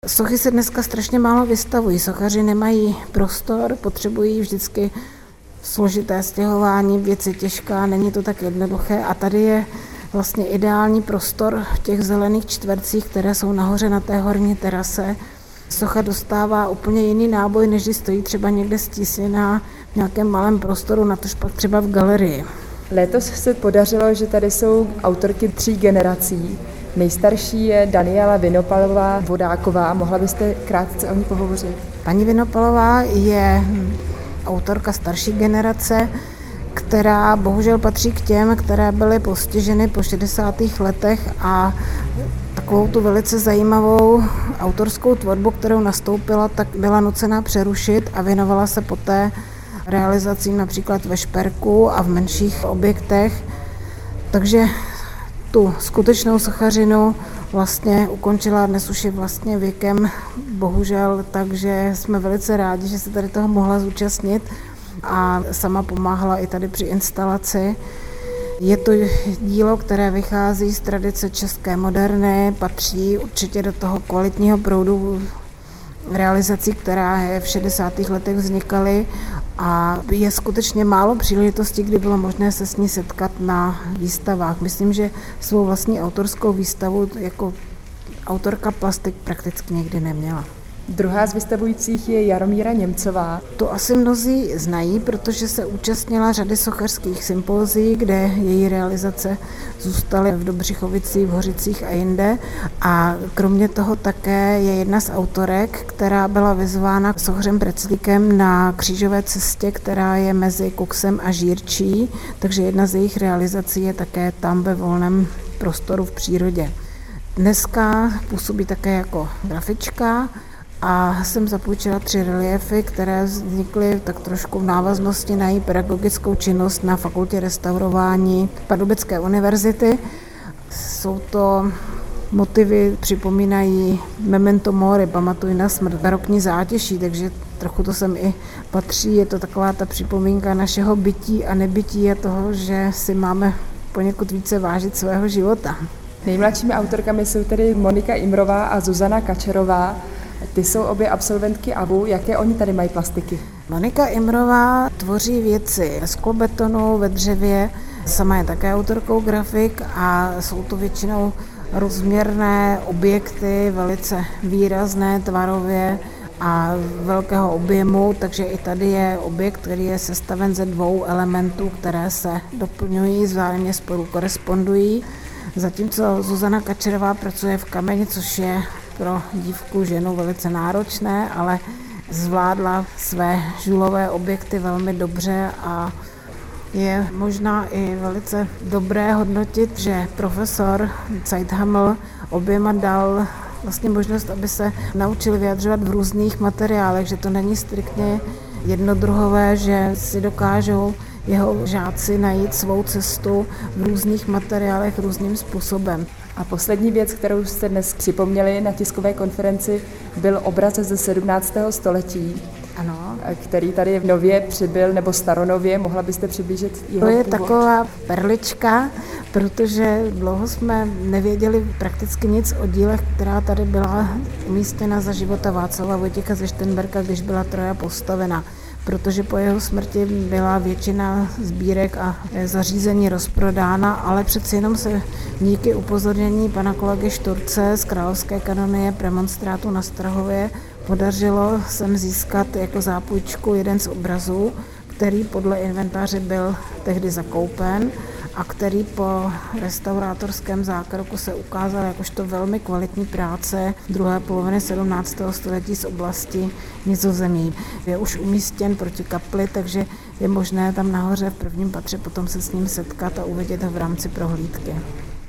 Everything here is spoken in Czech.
Sochy se dneska strašně málo vystavují, sochaři nemají prostor, potřebují vždycky složité stěhování, věc je těžká, není to tak jednoduché a tady je vlastně ideální prostor v těch zelených čtvercích, které jsou nahoře na té horní terase. Socha dostává úplně jiný náboj, než když stojí třeba někde stísněná v nějakém malém prostoru, natož pak třeba v galerii. Letos se podařilo, že tady jsou autorky 3 generací. Nejstarší je Daniela Vinopalová-Vodáková. Mohla byste krátce o ní pohovořit? Paní Vinopalová je autorka starší generace, která bohužel patří k těm, které byly postiženy po 60. letech a takovou tu velice zajímavou autorskou tvorbu, kterou nastoupila, tak byla nucená přerušit a věnovala se poté realizacím například ve šperku a v menších objektech. Takže tu skutečnou sochařinu vlastně ukončila, dnes už je vlastně věkem, bohužel, takže jsme velice rádi, že se tady toho mohla zúčastnit a sama pomáhala i tady při instalaci. Je to dílo, které vychází z tradice české moderny, patří určitě do toho kvalitního proudu realizací, která v 60. letech vznikaly a je skutečně málo příležitostí, kdy bylo možné se s ní setkat na výstavách. Myslím, že svou vlastní autorskou výstavu jako autorka plastik prakticky nikdy neměla. Druhá z vystavujících je Jaromíra Němcová. To asi mnozí znají, protože se účastnila řady sochařských sympózií, kde její realizace zůstaly v Dobřichovicích, v Hořicích a jinde. A kromě toho také je jedna z autorek, která byla vyzvána sochařem Preclíkem na křížové cestě, která je mezi Koksem a Žírčí, takže jedna z jejich realizací je také tam ve volném prostoru v přírodě. Dneska působí také jako grafička, a jsem zapůjčila 3 reliéfy, které vznikly tak trošku v návaznosti na její pedagogickou činnost na fakultě restaurování Pardubické univerzity. Jsou to motivy, připomínají memento mori, pamatuj na smrt, barokní zátěší, takže trochu to sem i patří. Je to taková ta připomínka našeho bytí a nebytí a toho, že si máme poněkud více vážit svého života. Nejmladšími autorkami jsou tedy Monika Imrová a Zuzana Kačerová. Ty jsou obě absolventky ABU. Jaké oni tady mají plastiky? Monika Imrová tvoří věci ve sklobetonu, ve dřevě. Sama je také autorkou grafik a jsou to většinou rozměrné objekty, velice výrazné tvarově a velkého objemu, takže i tady je objekt, který je sestaven ze 2 elementů, které se doplňují, vzájemně spolu korespondují. Zatímco Zuzana Kačerová pracuje v kameni, což je pro dívku ženu velice náročné, ale zvládla své žulové objekty velmi dobře a je možná i velice dobré hodnotit, že profesor Zeithaml oběma dal vlastně možnost, aby se naučili vyjadřovat v různých materiálech, že to není striktně jednodruhové, že si dokážou jeho žáci najít svou cestu v různých materiálech různým způsobem. A poslední věc, kterou jste dnes připomněli na tiskové konferenci, byl obraz ze 17. století, ano, který tady nově přibyl, nebo staronově. Mohla byste přiblížit jeho To je původ? taková perlička, protože dlouho jsme nevěděli prakticky nic o dílech, která tady byla umístěna za života Václava Vojtěcha ze Šternberka, když byla Troja postavena. Protože po jeho smrti byla většina sbírek a zařízení rozprodána, ale přeci jenom se díky upozornění pana kolegy Šturce z Královské kanonie premonstrátu na Strahově podařilo sem získat jako zápůjčku jeden z obrazů, který podle inventáře byl tehdy zakoupen a který po restaurátorském zákroku se ukázal jakožto velmi kvalitní práce druhé poloviny 17. století z oblasti Nizozemí. Je už umístěn proti kapli, takže je možné tam nahoře v prvním patře potom se s ním setkat a uvidět ho v rámci prohlídky.